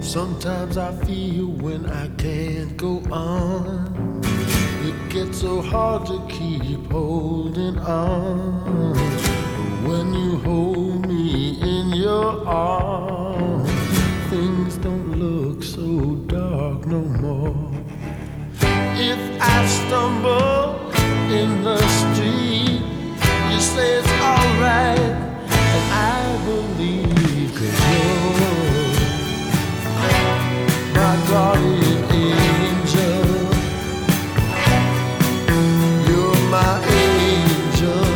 Sometimes I feel when I can't go on, it gets so hard to keep holding on. But when you hold me in your arms, things don't look so dark no more. If I stumble in the street, you say it's alright, and I believe 'cause you're my guardian angel. You're my angel.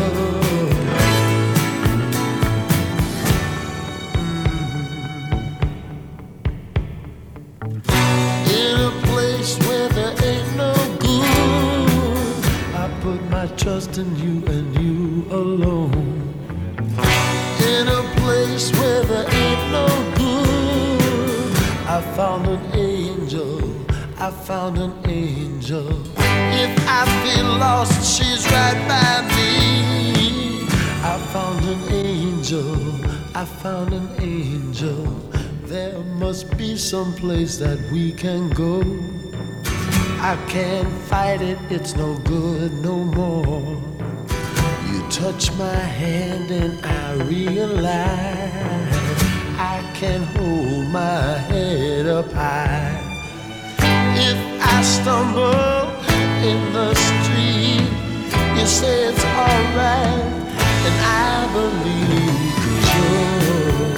In a place where there ain't no good, I put my trust in you and you alone. In a place where there ain't no good, I found an angel, I found an angel. If I feel lost, she's right by me. I found an angel, I found an angel. There must be some place that we can go. I can't fight it, it's no good no more. You touch my hand and I realize I can hold my head up high. If I stumble in the street, you say it's alright, and I believe 'cause you're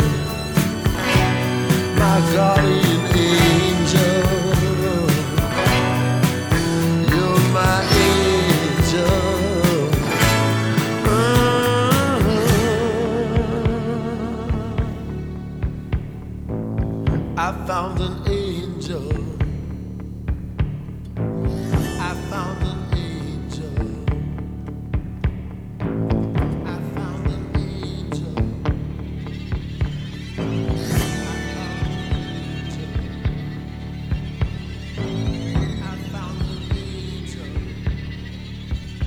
my guardian angel. You're my angel. I found an angel. I found an angel. I found an angel. I found an angel.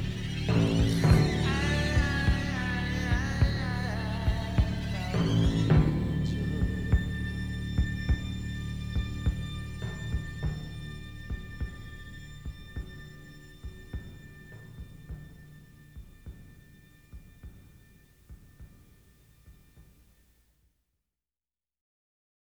I found an angel.